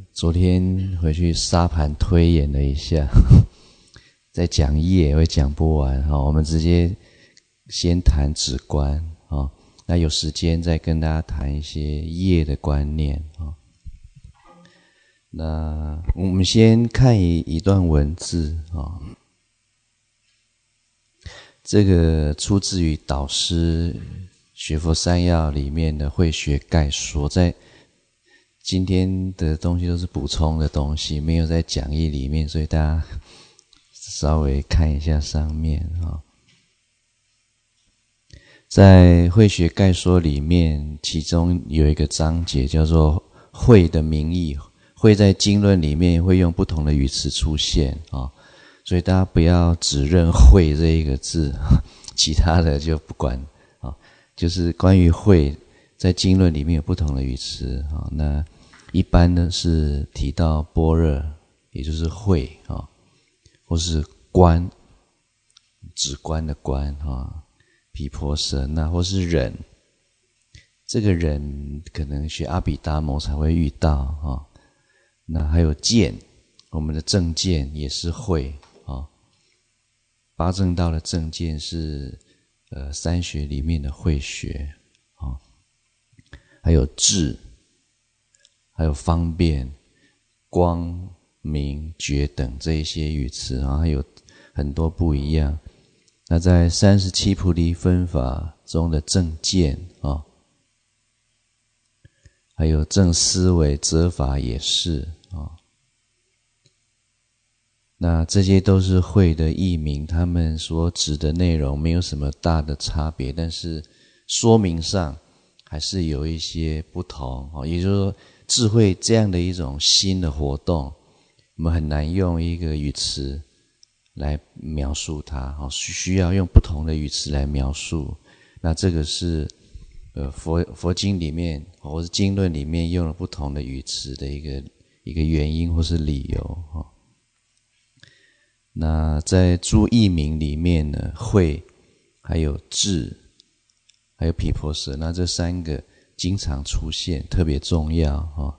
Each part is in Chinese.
昨天回去沙盘推演了一下，再讲业会讲不完，我们直接先谈止观，那有时间再跟大家谈一些业的观念。那我们先看一段文字，这个出自于导师学佛三要里面的慧学概说，在今天的东西都是补充的东西，没有在讲义里面，所以大家稍微看一下上面。在慧学概说里面，其中有一个章节叫做慧的名义，慧在经论里面会用不同的语词出现，所以大家不要只认慧这一个字，其他的就不管，就是关于慧在经论里面有不同的语词，那一般呢是提到般若，也就是慧，或是观，止观的观，毗婆舍那，或是忍，这个忍可能学阿毗达摩才会遇到，那还有见，我们的正见也是慧，八正道的正见是三学里面的慧学，还有智，还有方便、光明、觉等这一些语词，还有很多不一样。那在37菩提分法中的正见，还有正思维、则法也是，那这些都是慧的译名，他们所指的内容没有什么大的差别，但是说明上还是有一些不同，也就是说智慧这样的一种新的活动，我们很难用一个语词来描述它，需要用不同的语词来描述。那这个是佛经里面或是经论里面用了不同的语词的一个原因或是理由。那在诸译名里面呢，慧还有智还有毗婆舍，那这三个经常出现，特别重要。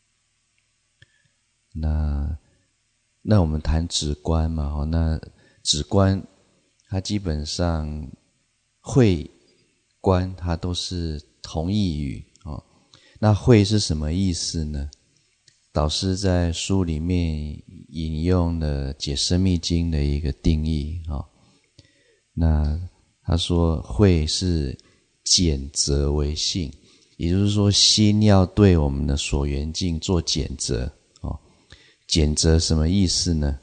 那我们谈止观嘛，那止观它基本上慧观它都是同义语，那慧是什么意思呢？导师在书里面引用了解深密经的一个定义，那他说慧是检责为性，也就是说心要对我们的所缘境做检责。检责什么意思呢？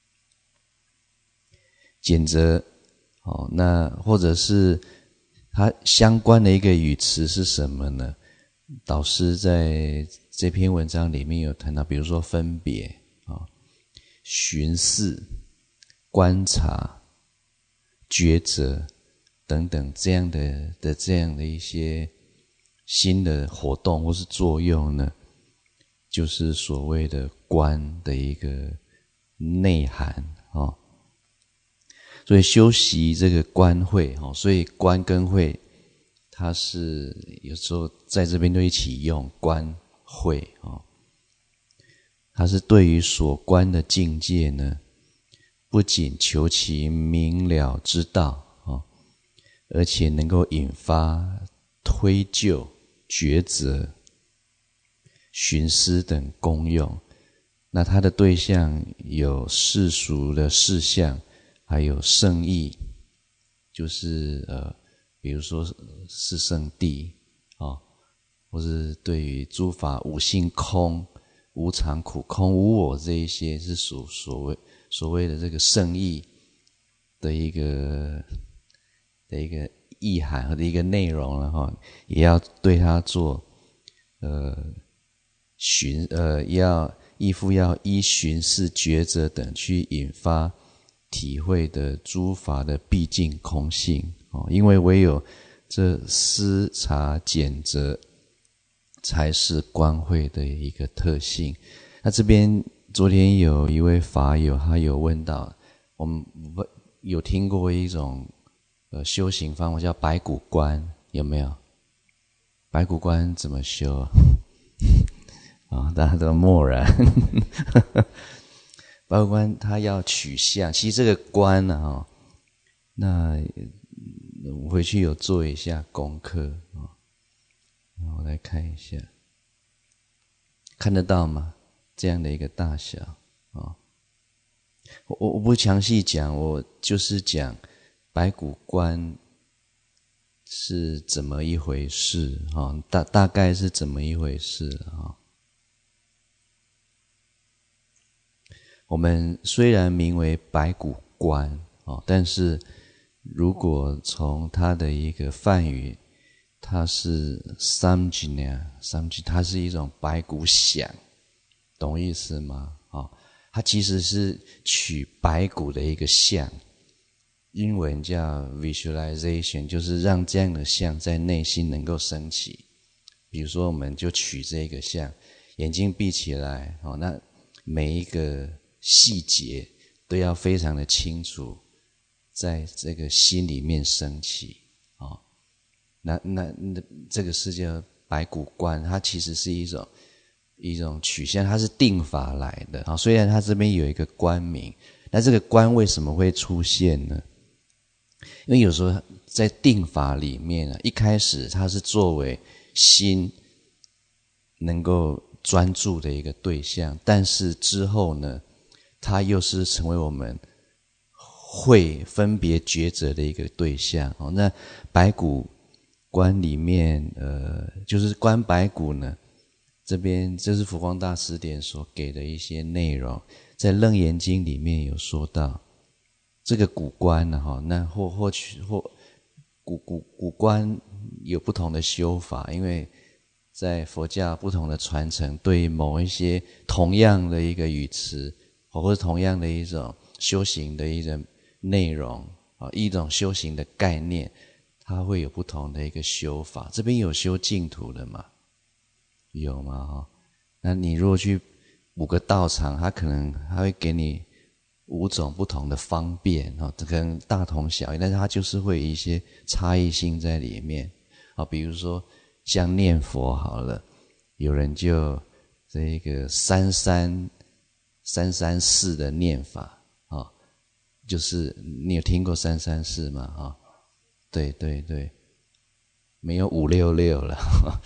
检责，那或者是它相关的一个语词是什么呢？导师在这篇文章里面有谈到，比如说分别，寻视、观察、抉择等等这样的一些新的活动或是作用呢，就是所谓的观的一个内涵。所以修习这个观慧，所以观跟慧它是有时候在这边都一起用，观慧，它是对于所观的境界呢，不仅求其明了之道，而且能够引发推究、抉择、寻思等功用。那它的对象有世俗的事项，还有圣义，就是比如说是圣谛，或是对于诸法无性空、无常苦、空无我这一些是所谓的这个圣义的一个意涵和的一个内容了，也要对它做要依寻视、抉择等去引发体会的诸法的毕竟空性，因为唯有这思察检责才是观慧的一个特性。那这边昨天有一位法友，他有问到，我们有听过一种修行方法叫白骨观，有没有？白骨观怎么修？ 大家都默然。白骨观它要取相，其实这个观呢，那我回去有做一下功课我来看一下，看得到吗？这样的一个大小我不详细讲，我就是讲白骨观是怎么一回事大概是怎么一回事我们虽然名为白骨观但是如果从它的一个梵语，它是 samjina， 它是一种白骨想，懂意思吗？它其实是取白骨的一个像，英文叫 visualization， 就是让这样的像在内心能够升起。比如说我们就取这个像，眼睛闭起来那每一个细节都要非常的清楚，在这个心里面升起那这个是叫白骨观，它其实是一种取向，它是定法来的虽然它这边有一个观名，那这个观为什么会出现呢？因为有时候在定法里面一开始它是作为心能够专注的一个对象，但是之后呢，它又是成为我们会分别抉择的一个对象那白骨观里面就是观白骨呢，这边这是佛光大师典所给的一些内容，在楞严经里面有说到这个骨观那或骨观有不同的修法，因为在佛教不同的传承，对某一些同样的一个语词或者同样的一种修行的一种内容一种修行的概念，它会有不同的一个修法。这边有修净土的吗？有吗？那你如果去5个道场，它可能还会给你5种不同的方便可能大同小异，但是它就是会有一些差异性在里面比如说像念佛好了，有人就这个334的念法就是你有听过334吗？对对对，没有566了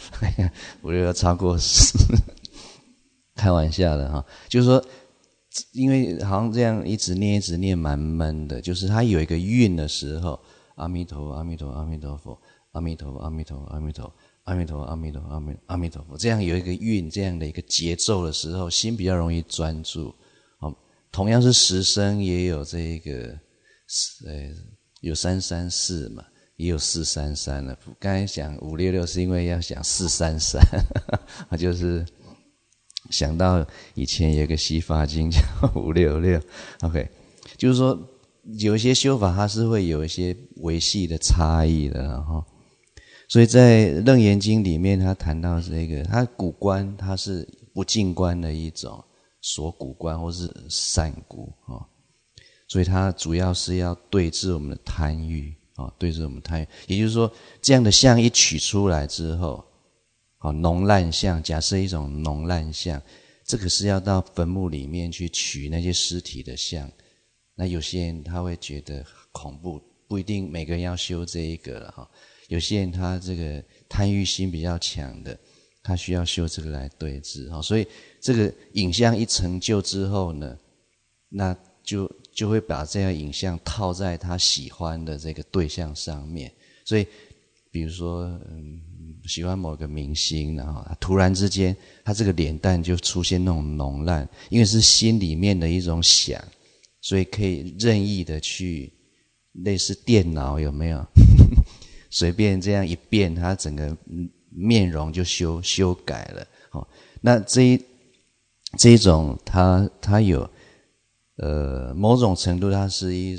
566超过10开玩笑的就是说因为好像这样一直念蛮闷的，就是它有一个韵的时候，阿弥陀佛阿弥陀佛阿弥陀佛阿弥陀佛阿弥陀佛阿弥陀佛阿弥陀佛阿弥陀佛阿弥陀佛，这样有一个韵，这样的一个节奏的时候，心比较容易专注同样是10声，也有这个有334嘛，也有433了。刚才讲566是因为要讲433就是想到以前有个西法经叫566 OK， 就是说有一些修法它是会有一些微细的差异的所以在楞严经里面他谈到这个，他骨观它是不净观的一种锁骨观或是散骨所以它主要是要对治我们的贪欲对治我们贪欲，也就是说这样的相一取出来之后脓烂相，假设一种脓烂相，这个是要到坟墓里面去取那些尸体的相，那有些人他会觉得恐怖，不一定每个人要修这一个了有些人他这个贪欲心比较强的，他需要修这个来对治所以这个影像一成就之后呢，那就会把这样影像套在他喜欢的这个对象上面。所以比如说喜欢某个明星突然之间他这个脸蛋就出现那种脓烂，因为是心里面的一种想，所以可以任意的去类似电脑有没有随便这样一变，他整个面容就修改了那这一种它有某种程度它是一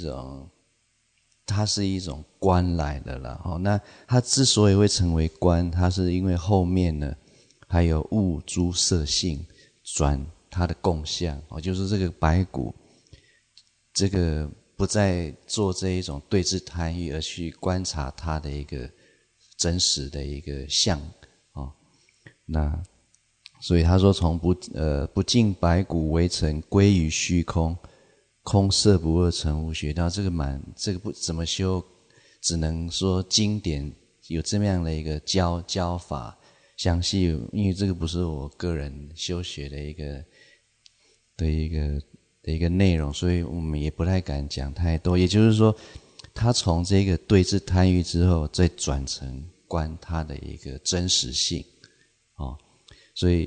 种观来的啦那它之所以会成为观，它是因为后面呢还有物诸色性转它的共相就是这个白骨这个不再做这一种对治贪欲，而去观察它的一个真实的一个相那所以他说从不尽白骨为尘，归于虚空，空色不二，成无学。到这个不怎么修，只能说经典有这么样的一个教法。详细因为这个不是我个人修学的一个内容，所以我们也不太敢讲太多。也就是说，他从这个对治贪欲之后，再转成观他的一个真实性，所以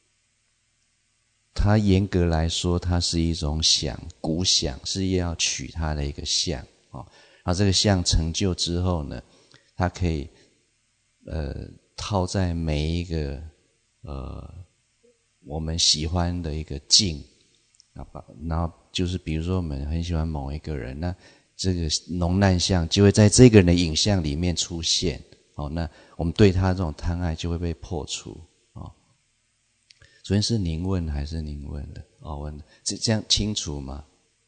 它严格来说，它是一种想，古想是要取它的一个相，然后这个相成就之后呢，它可以套在每一个我们喜欢的一个境，然后就是比如说我们很喜欢某一个人，那这个浓淡相就会在这个人的影像里面出现，那我们对他这种贪爱就会被破除。昨天是您问还是您问的？问的，这样清楚吗？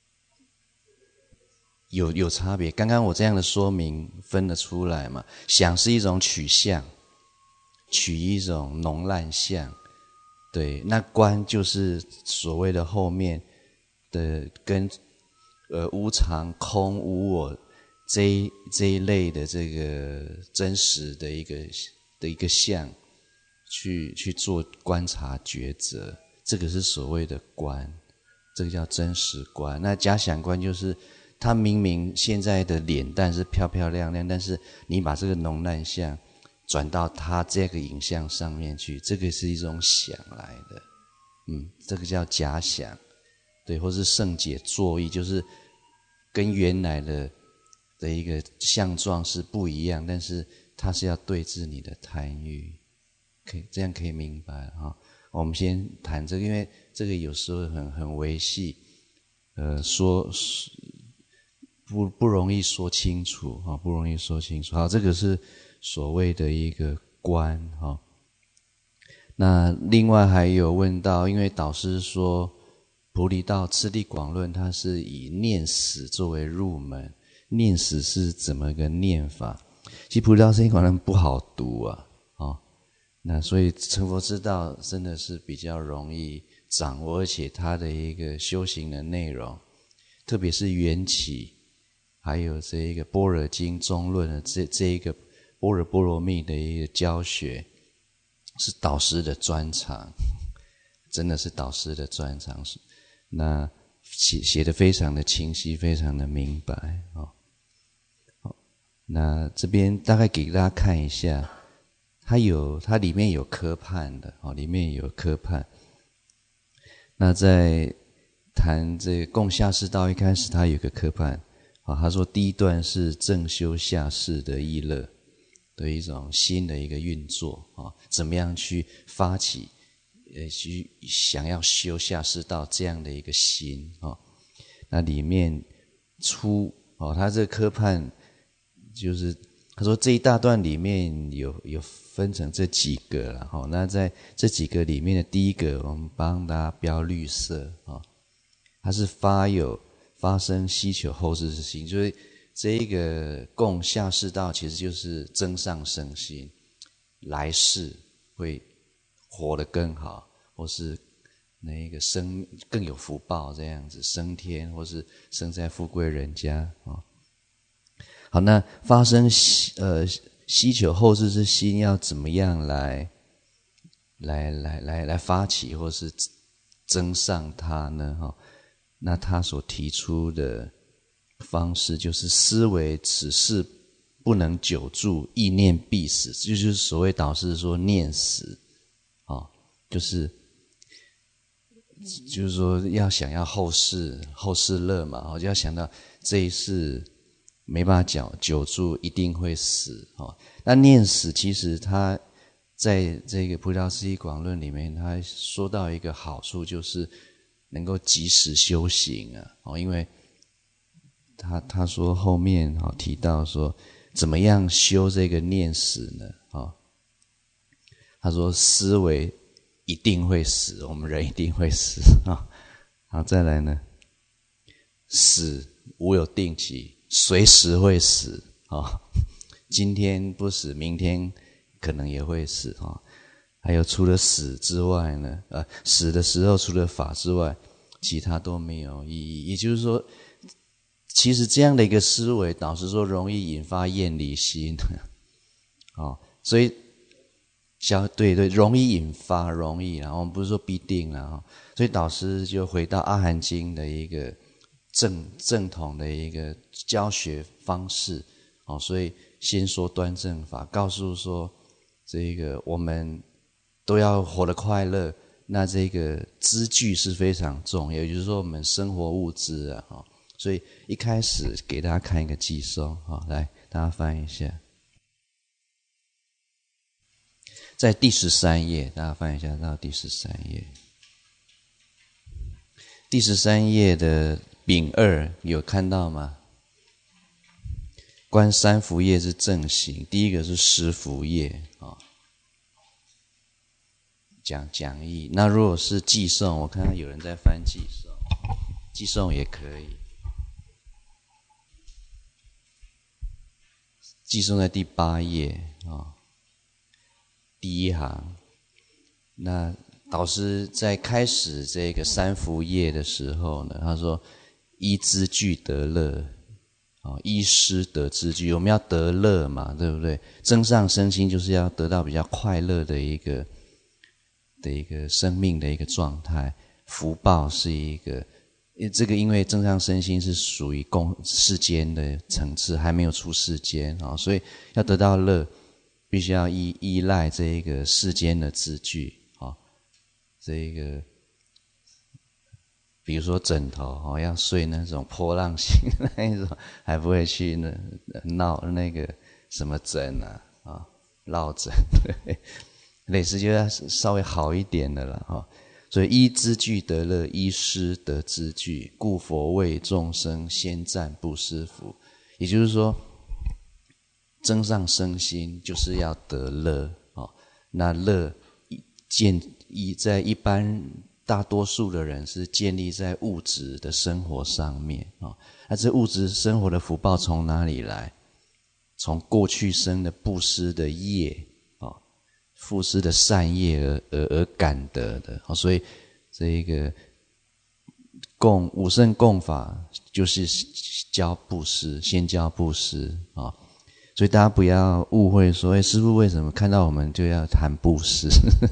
有差别。刚刚我这样的说明分得出来吗？想是一种取相，取一种浓烂相，对，那观就是所谓的后面的跟无常、空、无我这一类的这个真实的一个相。去做观察抉择，这个是所谓的观，这个叫真实观。那假想观就是他明明现在的脸蛋是漂漂亮亮，但是你把这个浓淡相转到他这个影像上面去，这个是一种想来的，这个叫假想，对，或是圣解作意，就是跟原来的一个相状是不一样，但是它是要对治你的贪欲。这样可以明白哈。我们先谈这个，因为这个有时候很微细，说不容易说清楚哈，不容易说清楚。好，这个是所谓的一个观哈。那另外还有问到，因为导师说菩提道次第广论，它是以念死作为入门，念死是怎么个念法？其实菩提道次第广论不好读啊。那所以成佛之道真的是比较容易掌握，而且它的一个修行的内容，特别是缘起，还有这一个般若经中论的这一个般若波罗蜜的一个教学，是导师的专长，真的是导师的专长。那写得非常的清晰，非常的明白。好，那这边大概给大家看一下。它里面有科判的，里面有科判。那在谈这个共下士道一开始，它有个科判，他说第一段是正修下士的意乐的一种新的一个运作，怎么样去发起去想要修下士道这样的一个心。那里面他这个科判就是他说这一大段里面有分成这几个啦，那在这几个里面的第一个，我们帮大家标绿色，它是发生希求后世之心，所以这一个共下士道其实就是增上生心，来世会活得更好，或是那一个生更有福报这样子，升天或是生在富贵人家。好，那发生希求后世之心要怎么样来发起或是增上它呢？那他所提出的方式就是思维此事不能久住，意念必死，就是所谓导师说念死，就是说要想要后世乐嘛，就要想到这一世没办法久住，一定会死。那念死其实他在这个菩提道次第广论里面，他说到一个好处，就是能够及时修行啊。因为他说后面提到说怎么样修这个念死呢？他说思维一定会死，我们人一定会死啊。好，再来呢，死无有定期，随时会死今天不死，明天可能也会死还有除了死之外呢，死的时候除了法之外，其他都没有意义。也就是说，其实这样的一个思维，导师说容易引发厌离心，所以对，容易引发，容易啦，我们不是说必定啦，所以导师就回到阿含经的一个正统的一个教学方式，所以先说端正法，告诉说这个我们都要活得快乐，那这个资具是非常重要，也就是说我们生活物资啊，所以一开始给大家看一个寄送，来大家翻一下，在第13页，大家翻一下到第13页，第13页的丙2有看到吗？观三福业是正行，第一个是十福业讲义。那如果是寄送，我看到有人在翻寄送，寄送也可以。寄送在第8页第一行。那导师在开始这个三福业的时候呢，他说依资具得乐，依师得资具，我们要得乐嘛，对不对？增上身心就是要得到比较快乐的一个生命的一个状态。福报是一个，这个因为增上身心是属于世间的层次，还没有出世间，所以要得到乐，必须要依赖这一个世间的资具，这个比如说枕头要睡那种波浪形的那一种，还不会去闹那个什么枕落枕，对，类似就要稍微好一点的了所以依资具得乐，依师得资具，故佛为众生先赞布施福。也就是说，增上身心就是要得乐那乐在一般大多数的人是建立在物质的生活上面那这物质生活的福报从哪里来？从过去生的布施的业布施的善业而感得的所以这个五圣供法就是教布施，先教布施所以大家不要误会说师父为什么看到我们就要谈布施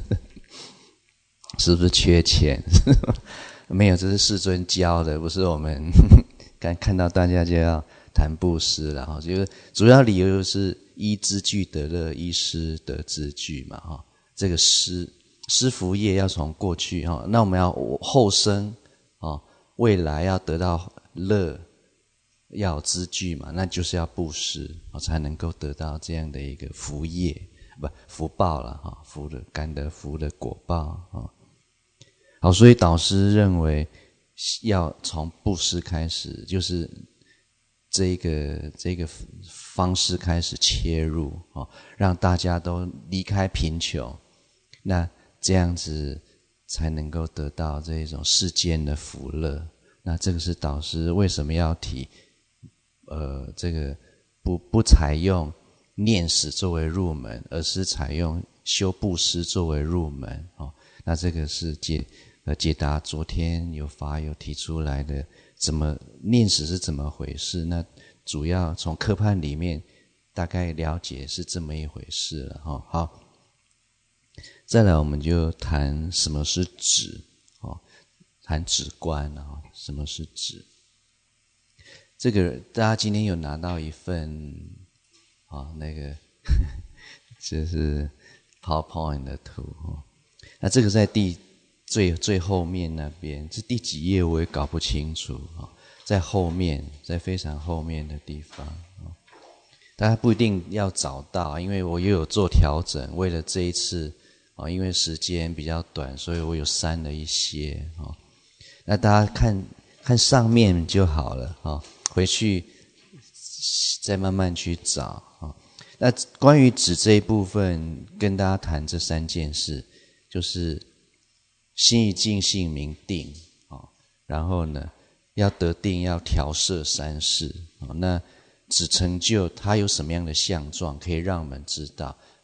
是不是缺钱没有，这是世尊教的，不是我们看到大家就要谈布施了就是主要理由就是依资具得乐，依师得资具嘛这个施福业要从过去那我们要后生未来要得到乐，要有资具嘛，那就是要布施才能够得到这样的一个福业，福报了感得福的果报好，所以导师认为要从布施开始，就是这个方式开始切入让大家都离开贫穷，那这样子才能够得到这种世间的福乐。那这个是导师为什么要提这个不采用念死作为入门，而是采用修布施作为入门那这个是解答昨天有法友提出来的怎么念死是怎么回事，那主要从科判里面大概了解是这么一回事了好，再来我们就谈什么是止谈止观什么是止。这个大家今天有拿到一份那个这是 PowerPoint 的图那这个在最后面那边是第几页我也搞不清楚在后面，在非常后面的地方大家不一定要找到，因为我也有做调整，为了这一次因为时间比较短，所以我有删了一些那大家看上面就好了回去再慢慢去找那关于止这一部分跟大家谈这3件事，就是心一静，性明定然后呢要得定，要调摄3事那止成就它有什么样的相状可以让我们知道，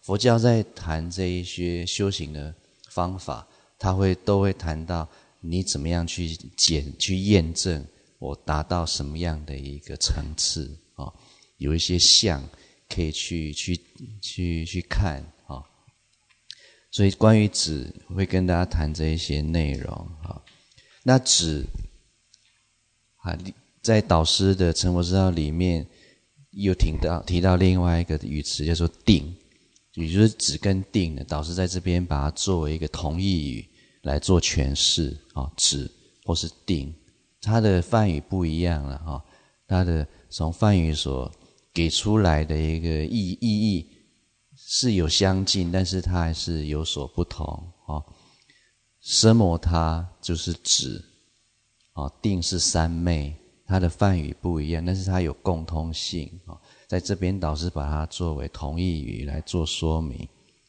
佛教在谈这一些修行的方法，都会谈到你怎么样去验证我达到什么样的一个层次啊，有一些相可以去看啊。所以关于止会跟大家谈这一些内容啊。那止啊，在导师的成佛之道里面又提到另外一个语词叫做定，也就是止跟定的，导师在这边把它作为一个同义语来做诠释啊，止或是定，它的梵语不一样了哈，它的从梵语所给出来的一个意义是有相近，但是它还是有所不同啊。奢摩他就是止啊，定是三昧，它的梵语不一样，但是它有共通性啊。在这边导师把它作为同义语来做说明。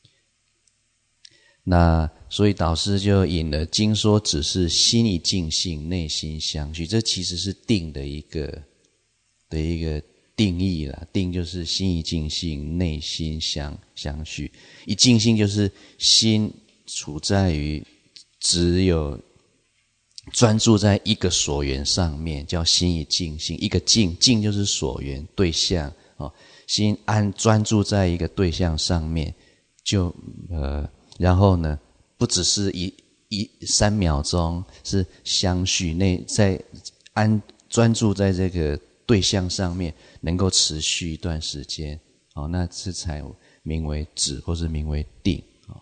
那所以导师就引了经说只是心一净性，内心相续，这其实是定的一个定义啦。定就是心一净性，内心相续。一净性就是心处在于只有专注在一个所缘上面，叫心一净性。一个净就是所缘对象哦，心专注在一个对象上面，然后呢，不只是3秒钟，是相续在专注在这个对象上面，能够持续一段时间，哦，那这才名为止，或是名为定。哦，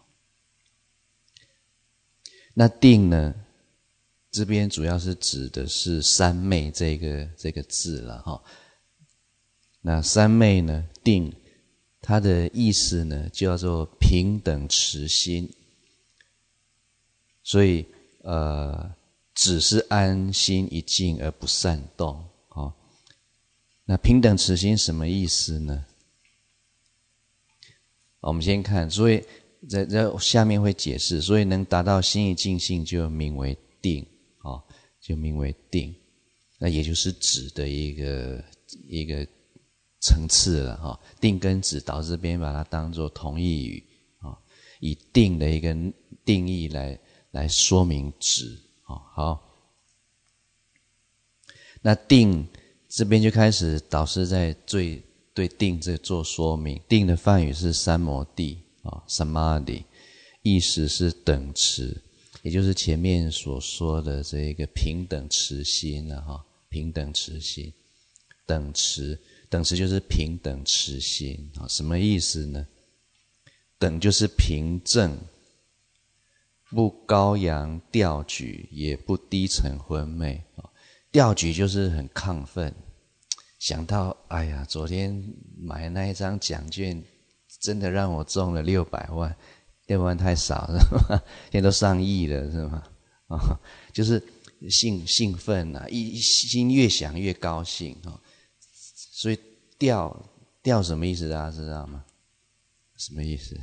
那定呢，这边主要是指的是三昧这个字了哈。那三昧呢，定它的意思呢叫做平等持心，所以只是安心一静而不散动。哦，那平等持心什么意思呢？我们先看，所以在下面会解释，所以能达到心一静性就名为定，哦，就名为定，那也就是止的一个层次了哈。定跟止导致这边把它当作同义语啊，以定的一个定义来说明止。好，那定这边就开始导师在对定这做说明。定的梵语是三摩地啊 ，samadhi， 意思是等持，也就是前面所说的这个平等持心了哈，平等持心，等持就是平等持心啊，什么意思呢？等就是平正，不高扬调举，也不低沉昏昧。调举就是很亢奋，想到哎呀，昨天买那一张奖券，真的让我中了600万，600万太少了是吧？现在都上亿了是吗？就是兴奋啊，心越想越高兴啊。所以调什么意思？大家知道吗？什么意思？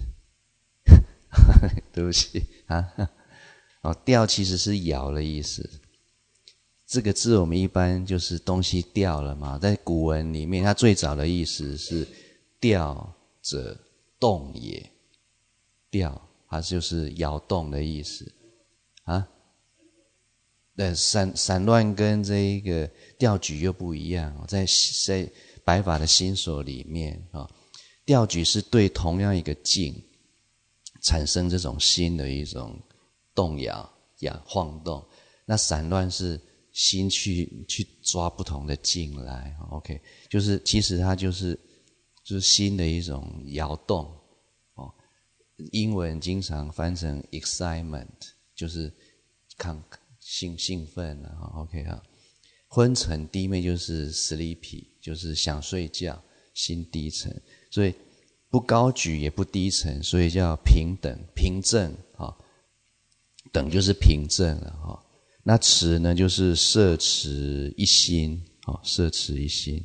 对不起啊。调其实是摇的意思。这个字我们一般就是东西掉了嘛，在古文里面它最早的意思是调者动也，调它就是摇动的意思啊。散乱跟这一个调举又不一样，在白法的心所里面啊，调举是对同样一个境产生这种心的一种动摇晃动，那散乱是心去抓不同的境来 ，OK， 就是其实它就是心的一种摇动哦。英文经常翻成 excitement， 就是兴奋啊 ，OK 啊。昏沉低昧就是 sleepy， 就是想睡觉，心低沉，所以不高举也不低沉，所以叫平等平正啊。等就是平正了哈。那持呢，就是摄持一心，摄持一心。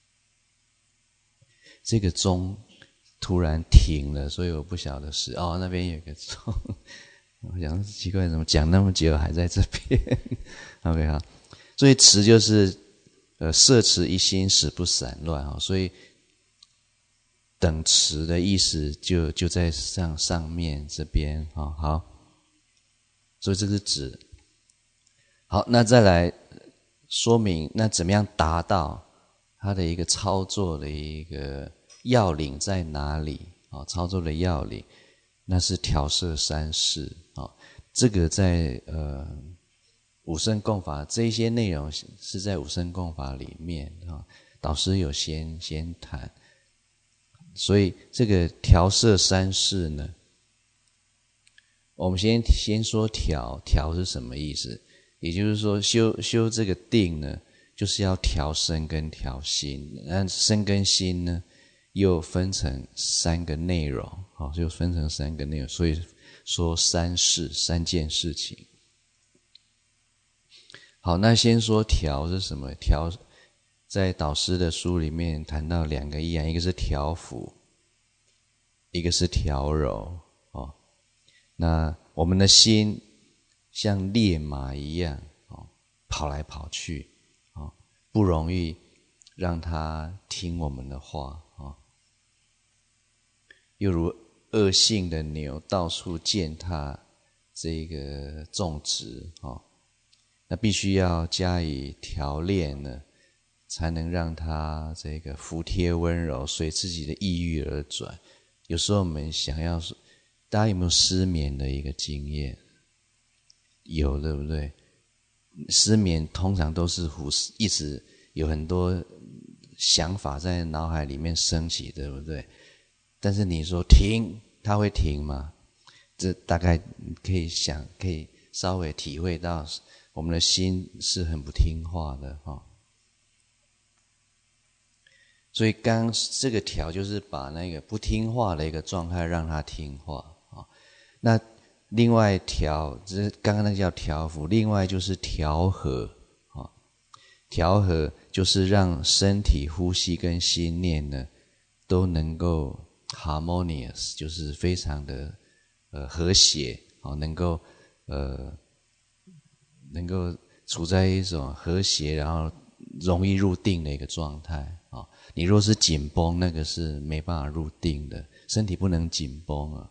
这个钟突然停了，所以我不晓得是那边有个钟，我想奇怪，怎么讲那么久还在这边？OK 好，所以持就是摄持一心，使不散乱，所以等持的意思就在上面这边好，所以这是指。好，那再来说明那怎么样达到它的一个操作的一个要领在哪里操作的要领，那是调摄三世这个在五圣供法这一些内容是在五圣供法里面导师有先谈。所以这个调摄三世呢，我们先说调是什么意思？也就是说修这个定呢，就是要调身跟调心。那身跟心呢，又分成三个内容就分成三个内容，所以说三件事情。好，那先说调是什么？调在导师的书里面谈到两个意涵，一个是调伏，一个是调柔那我们的心像烈马一样跑来跑去不容易让他听我们的话又如恶性的牛到处践踏这个种植那必须要加以调练呢，才能让他这个服帖温柔，随自己的意欲而转。有时候我们想要，大家有没有失眠的一个经验？有，对不对？失眠通常都是一直有很多想法在脑海里面升起，对不对？但是你说停，它会停吗？这大概可以稍微体会到我们的心是很不听话的所以刚这个调就是把那个不听话的一个状态让他听话那另外调，这刚刚那个叫调伏，另外就是调和调和就是让身体、呼吸跟心念呢都能够 harmonious， 就是非常的和谐能够处在一种和谐，然后容易入定的一个状态你若是紧绷，那个是没办法入定的，身体不能紧绷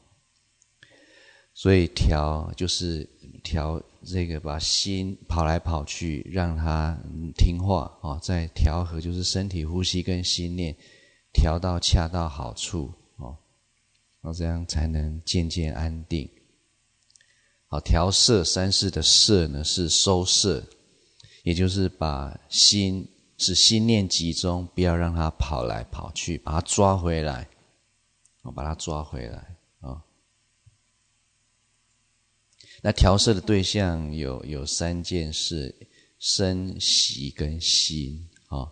所以调就是调这个把心跑来跑去，让它听话再调和就是身体、呼吸跟心念调到恰到好处这样才能渐渐安定。好，调摄三世的摄呢是收摄，也就是把心使心念集中，不要让它跑来跑去，把它抓回来把它抓回来那调摄的对象有三件事：身、息跟心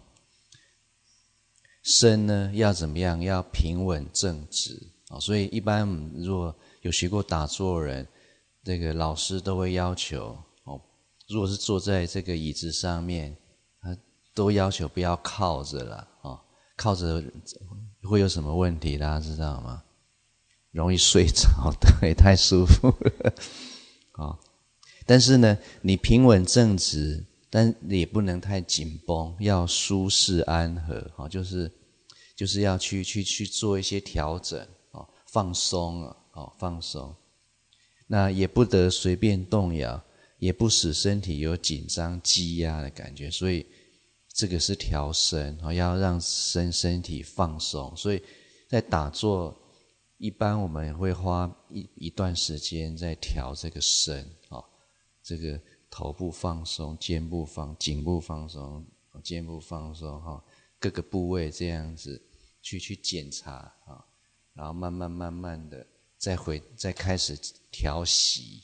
身呢要怎么样？要平稳正直所以一般如果有学过打坐人，这个老师都会要求如果是坐在这个椅子上面，他都要求不要靠着了靠着会有什么问题？大家知道吗？容易睡着，对，太舒服了但是呢，你平稳正直，但也不能太紧绷，要舒适安和就是要去做一些调整放松放松。那也不得随便动摇，也不使身体有紧张积压的感觉，所以这个是调身要让身体放松。所以在打坐一般我们会花一段时间在调这个身这个头部放松，肩部颈部放松，肩部放松各个部位这样子去检查然后慢慢的再开始调息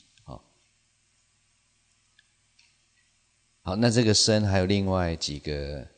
好，那这个身还有另外几个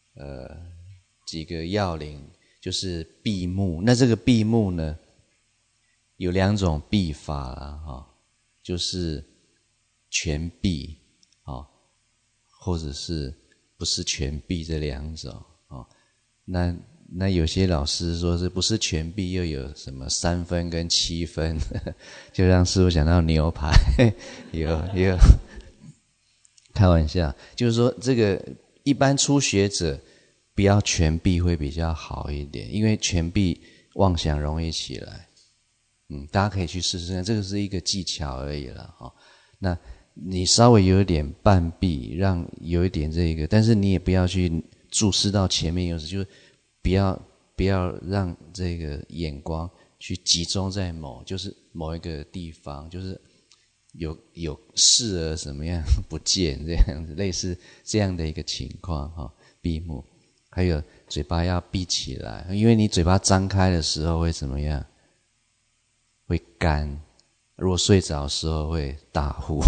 要领，就是闭目。那这个闭目呢有两种闭法啦就是全闭或者是不是全闭这两种那有些老师说是不是全闭又有什么3分跟7分就让师父想到牛排有开玩笑，就是说这个一般初学者不要全闭会比较好一点，因为全闭妄想容易起来。大家可以去试试看，这个是一个技巧而已啦。那你稍微有一点半闭，让有一点这个，但是你也不要去注视到前面有时，就是不要让这个眼光去集中在就是某一个地方，就是有视而什么样不见这样子，类似这样的一个情况。闭目，还有嘴巴要闭起来，因为你嘴巴张开的时候会怎么样？会干。如果睡着的时候会打呼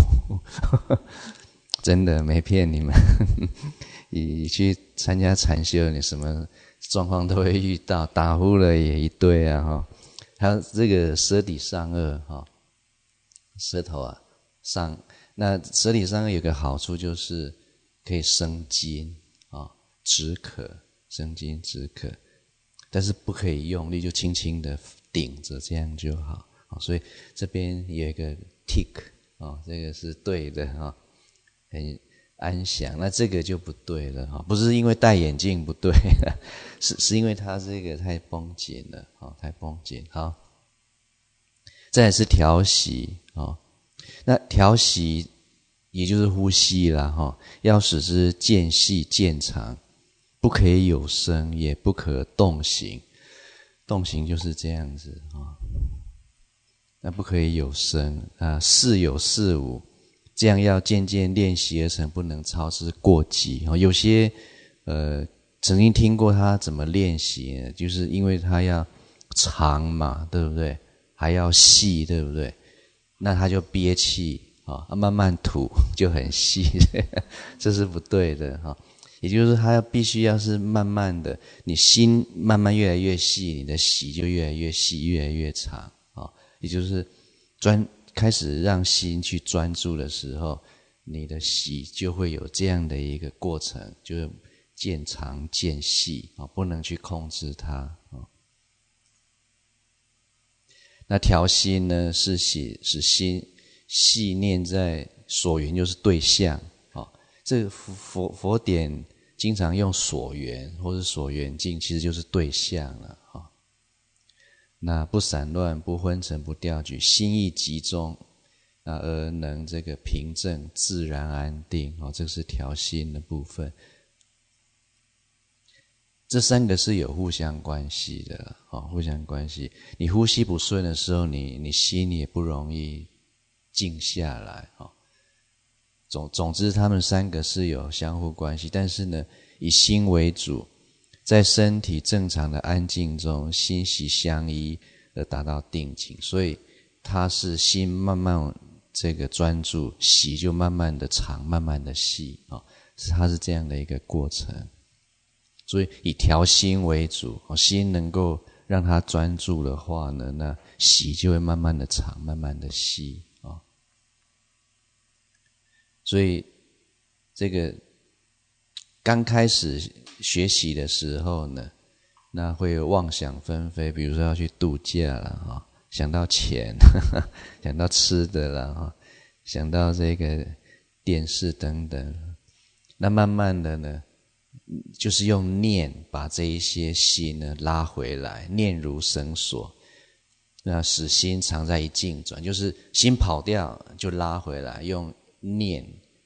真的没骗你们你去参加禅修，你什么状况都会遇到，打呼了也一堆啊。还有这个舌底上颚，舌头上，那舌底上颚有个好处就是可以生津止渴，生津止渴，但是不可以用力，就轻轻的顶着，这样就好。所以这边有一个 tick 这个是对的很安详。那这个就不对了不是因为戴眼镜不对了，是因为它这个太绷紧了太绷紧。好，再来是调息那调息也就是呼吸啦要使之渐细渐长，不可以有声，也不可动形。动形就是这样子那不可以有声似有似无，这样要渐渐练习而成，不能操之过急有些曾经听过他怎么练习呢，就是因为他要长嘛，对不对？还要细，对不对？那他就憋气慢慢吐就很细这是不对的也就是他必须要是慢慢的，你心慢慢越来越细，你的息就越来越细，越来越长也就是开始让心去专注的时候，你的息就会有这样的一个过程，就是渐长渐细不能去控制它那调心呢，是使心细念在所缘，就是对象这个佛典经常用所缘或是所缘境，其实就是对象了那不散乱，不昏沉，不掉举，心意集中而能这个平正自然安定这是调心的部分。这三个是有互相关系的互相关系。你呼吸不顺的时候，你心也不容易静下来总之他们三个是有相互关系，但是呢以心为主，在身体正常的安静中，心息相依而达到定境，所以它是心慢慢这个专注，息就慢慢的长，慢慢的细它是这样的一个过程。所以以调心为主心能够让它专注的话呢，那息就会慢慢的长，慢慢的细所以这个刚开始学习的时候呢，那会妄想纷飞，比如说要去度假了想到钱想到吃的了想到这个电视等等。那慢慢的呢，就是用念把这一些心呢拉回来，念如绳索，那使心常在一境转，就是心跑掉就拉回来，用念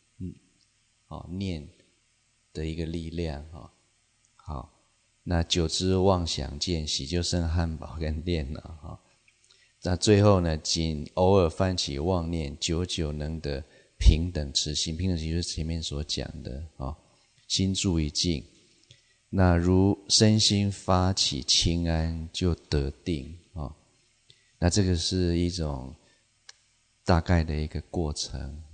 念的一个力量好，那久之妄想渐息，就剩汉堡跟电脑那最后呢，仅偶尔泛起妄念，久久能得平等持心。平等持就是前面所讲的心住一境，那如身心发起清安，就得定那这个是一种大概的一个过程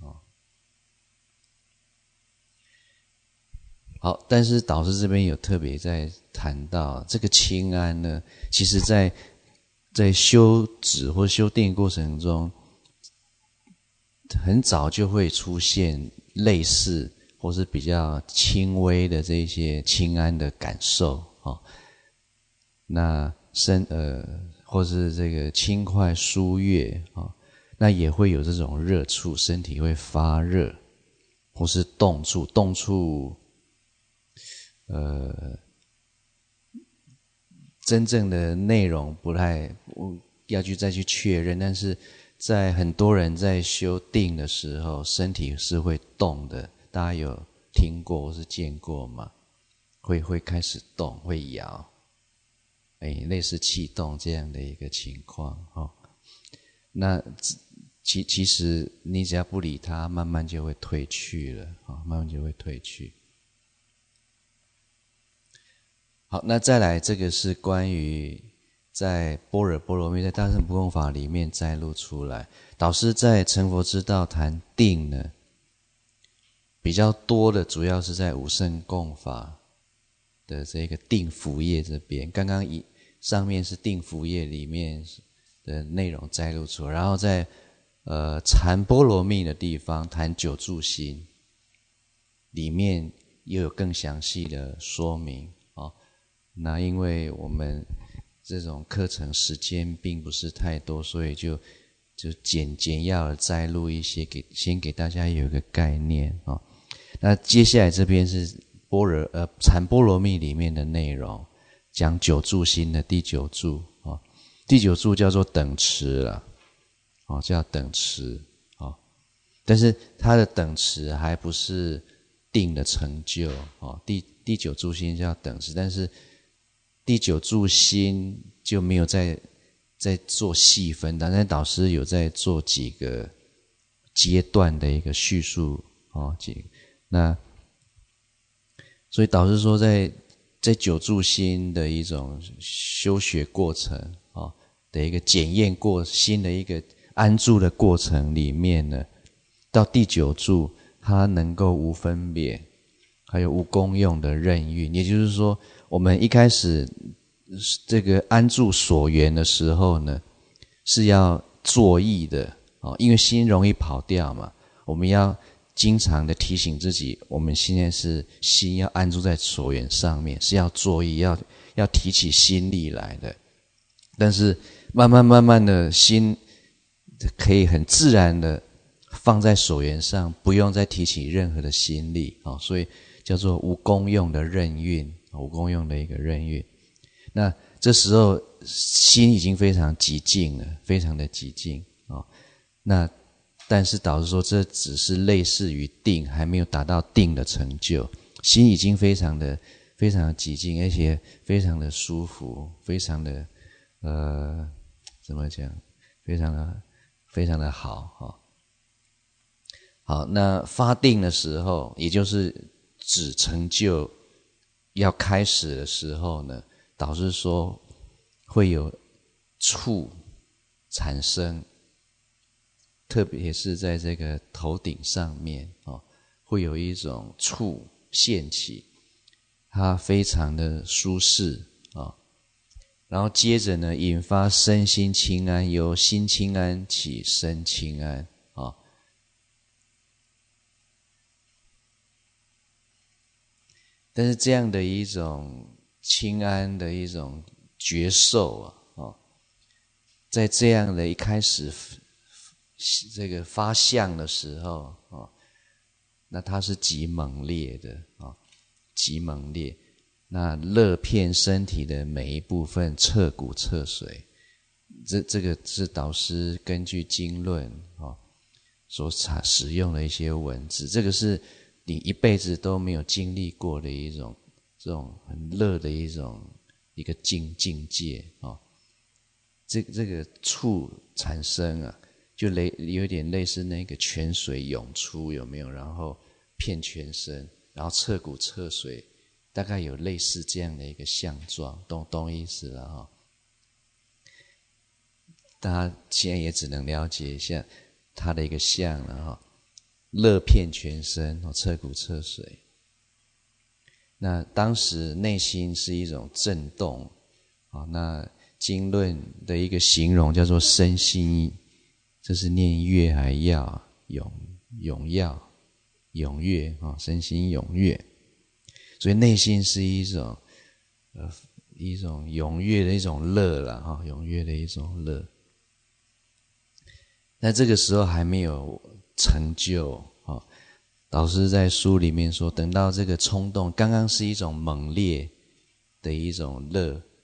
好，但是导师这边有特别在谈到这个清安呢，其实在修止或修定过程中，很早就会出现类似或是比较轻微的这些清安的感受那或是这个轻快舒悦那也会有这种热处，身体会发热，或是动处真正的内容不太要再去确认，但是在很多人在修定的时候，身体是会动的，大家有听过或是见过吗？会开始动，会摇，类似气动这样的一个情况哦。那其实你只要不理它，慢慢就会退去了啊，慢慢就会退去。好，那再来这个是关于在般若波罗蜜在大乘不共法里面摘录出来。导师在成佛之道谈定呢，比较多的主要是在五乘共法的这个定福业这边。刚刚上面是定福业里面的内容摘录出来，然后在禅波罗蜜的地方谈九住心，里面又有更详细的说明哦。那因为我们这种课程时间并不是太多，所以就简要的摘录一些先给大家有一个概念哦。那接下来这边是禅波罗蜜里面的内容，讲九住心的第九住哦。第九住叫做等持了哦，叫等持哦。但是它的等持还不是定的成就哦。第九住心叫等持，但是第九住心就没有在做细分，但是导师有在做几个阶段的一个叙述哦，那所以导师说在九住心的一种修学过程哦的一个检验心的一个安住的过程里面呢，到第九住它能够无分别，还有无功用的任运，也就是说我们一开始这个安住所缘的时候呢，是要作意的哦，因为心容易跑掉嘛，我们要经常的提醒自己，我们现在是心要安住在所缘上面，是要作意，要提起心力来的。但是慢慢的心可以很自然的放在所缘上，不用再提起任何的心力哦，所以叫做无功用的任运，无功用的一个任运。那这时候心已经非常极静了，非常的极静哦。那但是导师说这只是类似于定，还没有达到定的成就，心已经非常的极静，而且非常的舒服，非常的怎么讲，非常的好哦。好，那发定的时候，也就是指成就要开始的时候呢，导师说会有触产生，特别是在这个头顶上面哦，会有一种触现起，它非常的舒适哦。然后接着呢，引发身心轻安，由心轻安起身轻安哦。但是这样的一种轻安的一种觉受啊，哦，在这样的一开始这个发相的时候哦，那它是极猛烈的哦，极猛烈。那乐遍身体的每一部分，彻骨彻髓。这个是导师根据经论哦所使用的一些文字，这个是你一辈子都没有经历过的一种这种很乐的一个境界哦。这个触产生啊，就有点类似那个泉水涌出，有没有？然后遍全身，然后彻骨彻髓。大概有类似这样的一个相状，懂意思了哈。大家现在也只能了解一下它的一个相了哈。乐遍全身，彻骨彻髓。那当时内心是一种震动啊。那经论的一个形容叫做身心，这是念悦还要踊跃啊，身心踊跃。所以内心是一种踊跃的一种乐啦哈，踊跃的一种乐。那这个时候还没有成就啊。导师在书里面说，等到这个冲动刚刚是一种猛烈的一种乐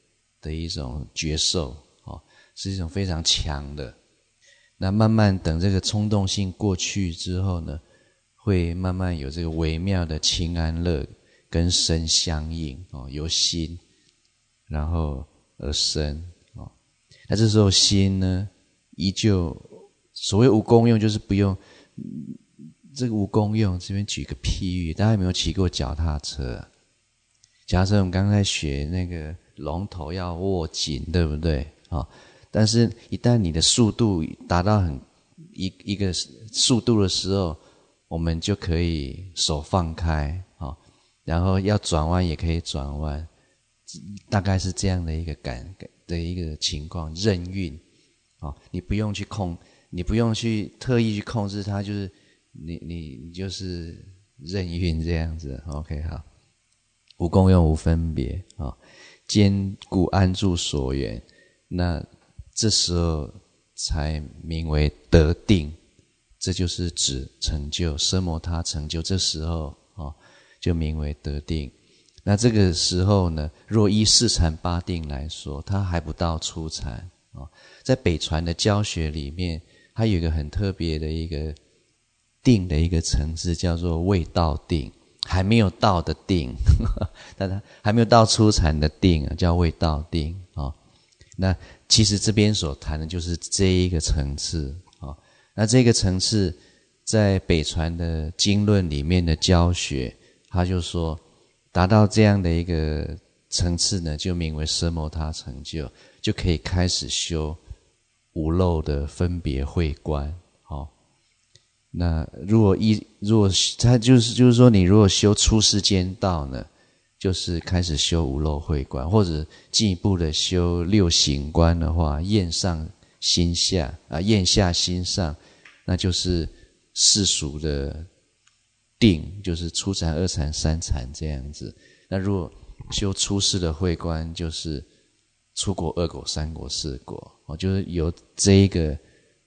的一种觉受是一种非常强的。那慢慢等这个冲动性过去之后呢，会慢慢有这个微妙的清安乐跟身相应由心然后而生那这时候心呢，依旧所谓无功用，就是不用这个无功用。这边举个譬喻，大家有没有骑过脚踏车？脚踏车我们刚才学那个龙头要握紧，对不对？但是一旦你的速度达到一个速度的时候，我们就可以手放开然后要转弯也可以转弯，大概是这样的一个的一个情况，任运你不用去你不用去特意去控制它，就是你就是任运这样子。OK， 好，无功用无分别坚固安住所缘，那这时候才名为得定，这就是指成就奢摩他成就，这时候就名为得定。那这个时候呢，若依四禅八定来说，它还不到初禅在北传的教学里面，它有一个很特别的一个定的一个层次，叫做未到定，还没有到的定但它还没有到初禅的定叫未到定那其实这边所谈的就是这一个层次那这个层次在北传的经论里面的教学，他就说达到这样的一个层次呢，就名为奢摩他成就，就可以开始修无漏的分别慧观那如果他就是说，你如果修出世间道呢，就是开始修无漏慧观，或者进一步的修六行观的话，厌上心下厌下心上，那就是世俗的定，就是初禅二禅三禅这样子。那如果修出世的慧观，就是出果二果三果四果就是由这一个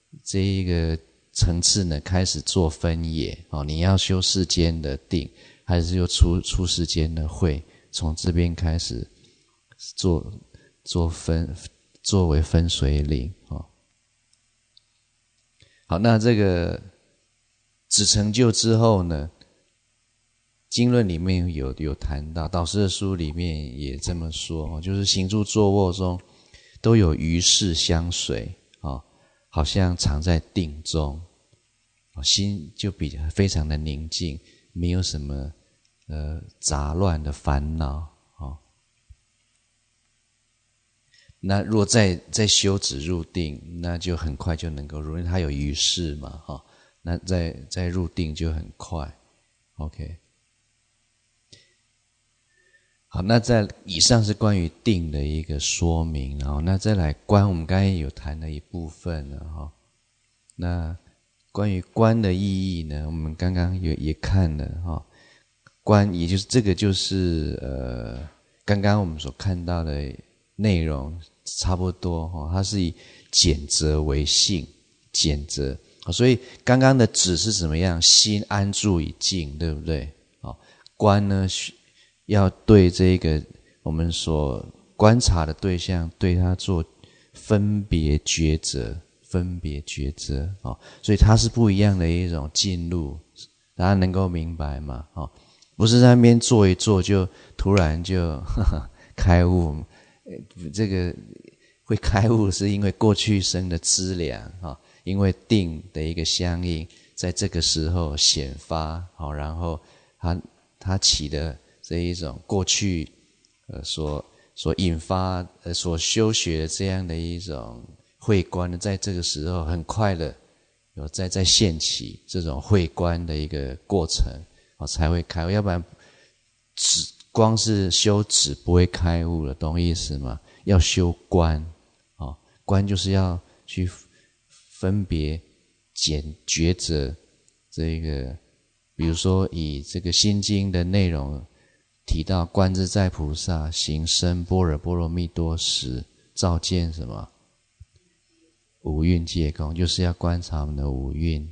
层次呢开始做分野你要修世间的定，还是出世间的慧，从这边开始作为分水岭好，那这个只成就之后呢，经论里面有谈到，导师的书里面也这么说就是行住坐卧中都有于事相随好像常在定中心就非常的宁静，没有什么杂乱的烦恼那若再修止入定，那就很快就能够入，因为它有于事嘛那再入定就很快 OK。 好，那以上是关于定的一个说明那再来观，我们刚才有谈了一部分了那关于观的意义呢，我们刚刚也看了观也就是这个就是刚刚我们所看到的内容差不多它是以简则为性，简则所以刚刚的止是怎么样？心安住以静，对不对观呢要对这个我们所观察的对象，对它做分别抉择所以它是不一样的一种进入，大家能够明白吗不是在那边坐一坐就突然就开悟这个会开悟是因为过去生的资粮因为定的一个相应，在这个时候显发然后它起的这一种过去所引发所修学的这样的一种慧观呢，在这个时候很快的有在现起这种慧观的一个过程才会开悟，要不然光是修止不会开悟了，懂意思吗？要修观观就是要去分别抉择这个，比如说以这个心经的内容提到观自在菩萨行深般若波罗蜜多时，照见什么五蕴皆空，就是要观察我们的五蕴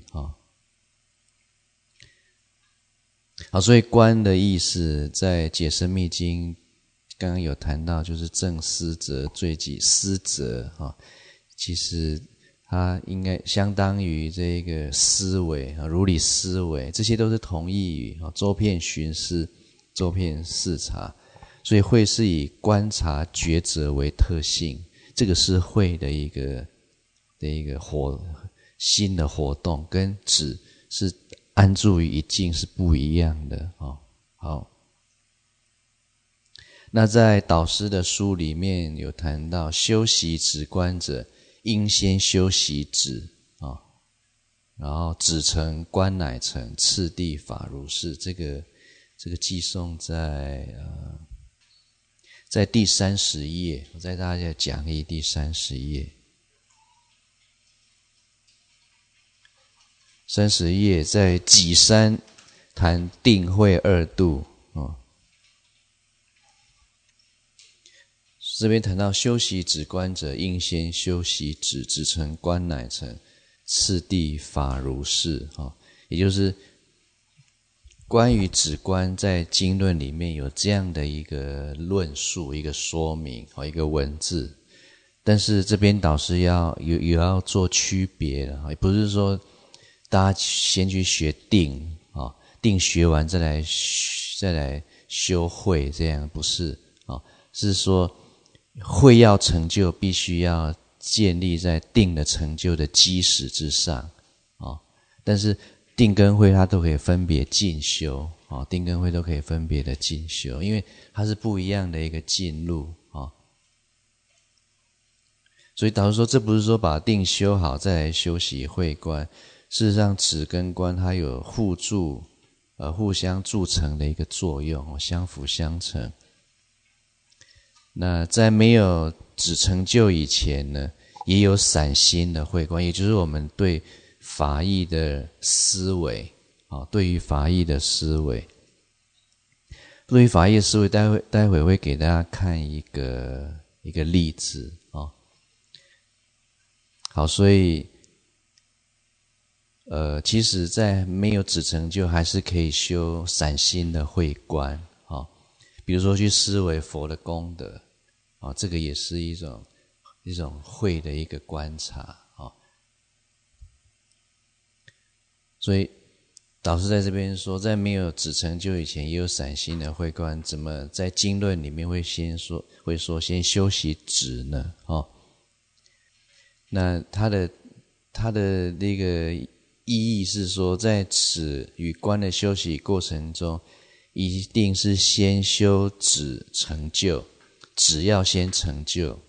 好，所以观的意思在解深密经刚刚有谈到，就是正思则罪己思则其实它应该相当于这个思维如理思维，这些都是同义语周遍寻思，周遍视察，所以慧是以观察抉择为特性，这个是慧的一个新的活动，跟止是安住于一境是不一样的好，那在导师的书里面有谈到，修习止观者，应先修习止然后止成观乃成，次第法如是。这个寄送在第30页，我在大家讲义第30页。30页在己三谈定慧二度这边谈到修习止观者，应先修习止，止成观乃成，次第法如是也就是关于止观在经论里面有这样的一个论述，一个说明一个文字，但是这边导师有要做区别了，也不是说大家先去学定定学完再来修慧，这样不是是说慧要成就，必须要建立在定的成就的基石之上但是定跟慧它都可以分别进修定跟慧都可以分别的进修，因为它是不一样的一个进路所以导师说，这不是说把定修好再来修习慧观，事实上止跟观它有互相助成的一个作用相辅相成。那在没有止成就以前呢，也有散心的慧观，也就是我们对法义的思维对于法义的思维，待会会给大家看一个例子好，所以其实在没有止成就还是可以修散心的慧观比如说去思维佛的功德这个也是一种慧的一个观察所以导师在这边说，在没有止成就以前也有散心的慧观，怎么在经论里面会说先修习止呢那它的那个意义是说，在止与观的修习过程中，一定是先修止成就，止要先成就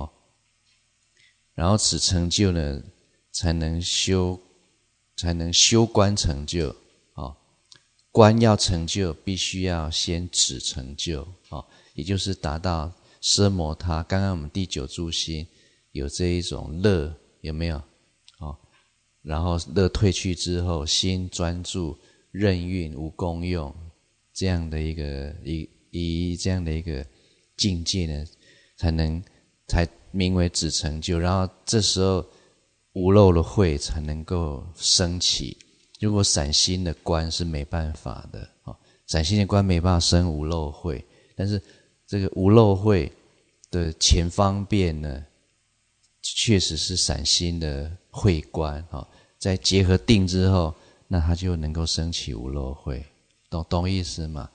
然后止成就呢才能修观成就观要成就必须要先止成就也就是达到奢摩他。刚刚我们第9住心有这一种乐，有没有然后乐退去之后，心专注任运无功用，这样的一个境界呢，才名为止成就。然后这时候无漏的慧才能够升起。如果散心的观是没办法的散心的观没办法生无漏慧，但是这个无漏慧的前方便呢，确实是散心的慧观在结合定之后，那它就能够升起无漏慧，懂意思吗？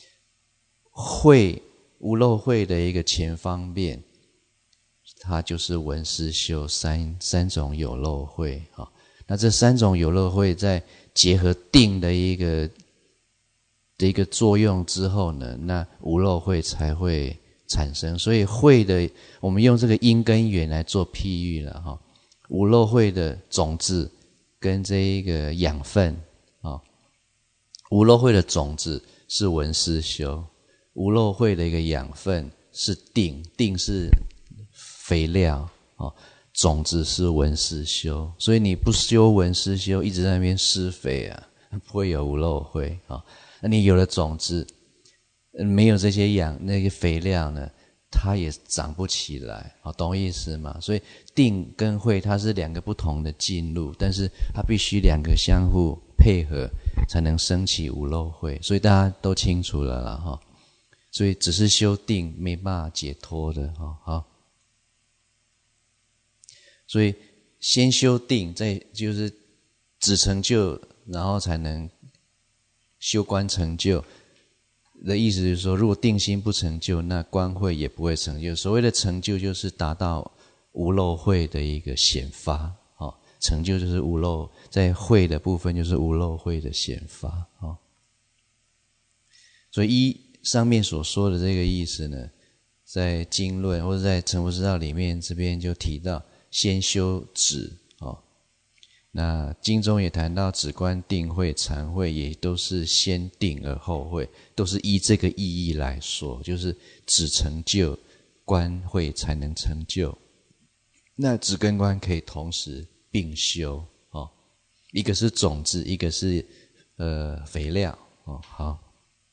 无漏慧的一个前方便，它就是闻思修三种有漏慧那这3种有漏慧在结合定的一个作用之后呢，那无漏慧才会产生。所以慧的，我们用这个因跟缘来做譬喻了无漏慧的种子跟这一个养分无漏慧的种子是闻思修，无漏慧的一个养分是定，定是肥料种子是闻思修。所以你不修闻思修，一直在那边施肥不会有无漏慧那你有了种子，没有这些那些肥料呢，它也长不起来懂意思吗？所以定跟慧它是2个不同的进路，但是它必须2个相互配合才能升起无漏慧，所以大家都清楚了啦所以只是修定没办法解脱的。好，所以先修定，再就是止成就，然后才能修观成就的意思就是说，如果定心不成就，那观慧也不会成就。所谓的成就就是达到无漏慧的一个显发，成就就是无漏，在慧的部分就是无漏慧的显发。所以依上面所说的这个意思呢，在经论或者在成佛之道里面，这边就提到先修止。那经中也谈到止观定慧禅慧也都是先定而后慧，都是依这个意义来说，就是止成就，观慧才能成就。那止跟观可以同时并修，一个是种子，一个是肥料。好，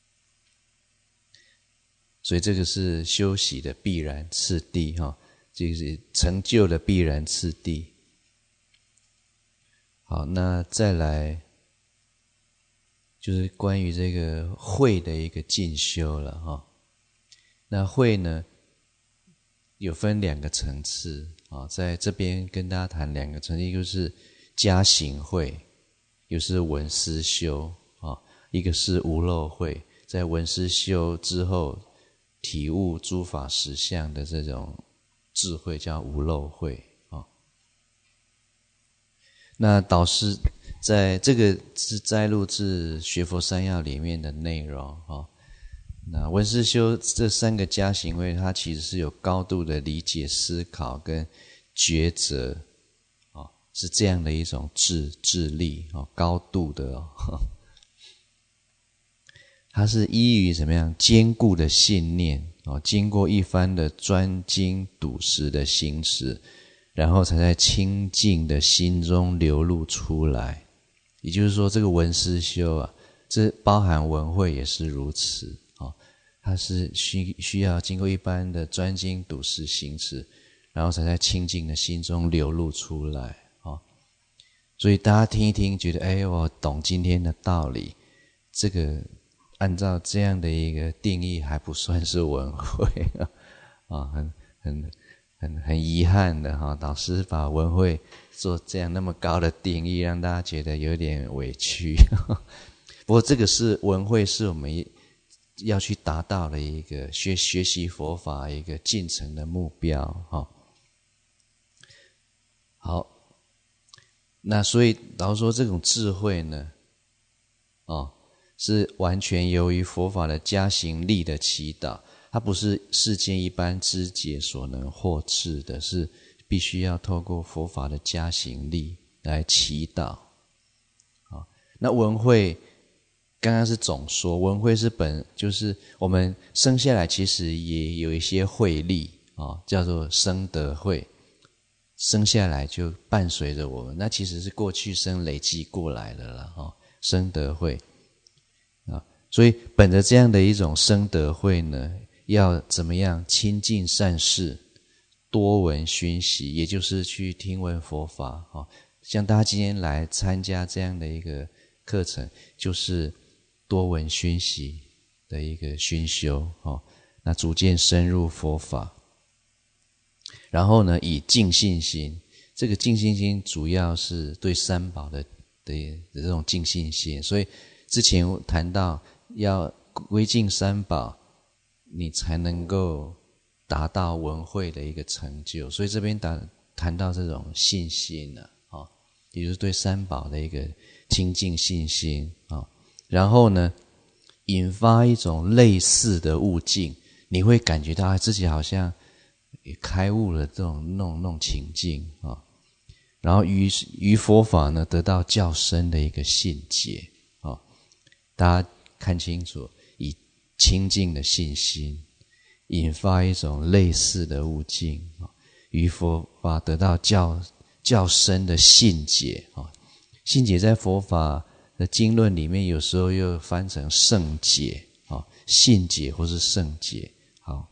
所以这个是修习的必然次第，就是成就的必然次第。好，那再来就是关于这个慧的一个进修了。那慧呢有分2个层次，在这边跟大家谈2个层次，一个是加行慧，一个是闻思修，一个是无漏慧，在闻思修之后体悟诸法实相的这种智慧叫无漏慧。那导师在这个是摘录自学佛三要里面的内容。那闻思修这3个加行慧，它其实是有高度的理解思考跟抉择，是这样的一种智力，高度的。它是依于怎么样坚固的信念，经过一番的专精笃实的行持，然后才在清净的心中流露出来。也就是说，这个闻思修这包含闻慧也是如此。它是需要经过一般的专精笃实行持，然后才在清净的心中流露出来。所以大家听一听，觉得我懂今天的道理，这个按照这样的一个定义还不算是闻慧。很遗憾的导师把闻慧做这样那么高的定义，让大家觉得有点委屈。不过这个是闻慧，是我们要去达到的一个学习佛法一个进程的目标。好，那所以老实说，这种智慧呢，是完全由于佛法的加行力的祈祷，它不是世间一般知解所能获致的，是必须要透过佛法的加行力来祈祷。那闻慧刚刚是总说，闻慧是就是我们生下来其实也有一些慧力，叫做生德慧，生下来就伴随着我们，那其实是过去生累积过来的了。生德慧所以本着这样的一种生德慧呢，要怎么样亲近善事，多闻熏习，也就是去听闻佛法。像大家今天来参加这样的一个课程，就是多闻熏习的一个熏修。那逐渐深入佛法，然后呢以净信心，这个净信心主要是对三宝的这种净信心。所以之前谈到要归敬三宝，你才能够达到闻慧的一个成就。所以这边谈到这种信心也就是对三宝的一个亲近信心。然后呢引发一种类似的悟境，你会感觉到自己好像开悟了这种那种情境。然后于佛法呢得到较深的一个信解。大家看清楚，以清净的信心引发一种类似的悟境，于佛法得到较深的信解。信解在佛法的经论里面有时候又翻成圣解，信解或是圣解。好，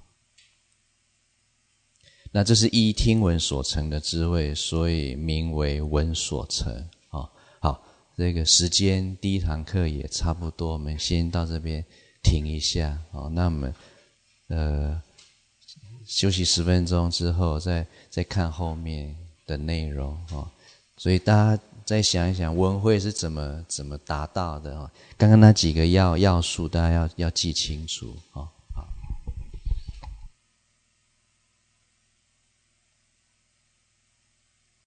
那这是依听闻所成的智慧，所以名为闻所成。好，这个时间第一堂课也差不多，我们先到这边停一下。那我们休息10分钟之后再看后面的内容哦。所以大家再想一想文慧是怎么达到的哦。刚刚那几个要素大家要记清楚哦。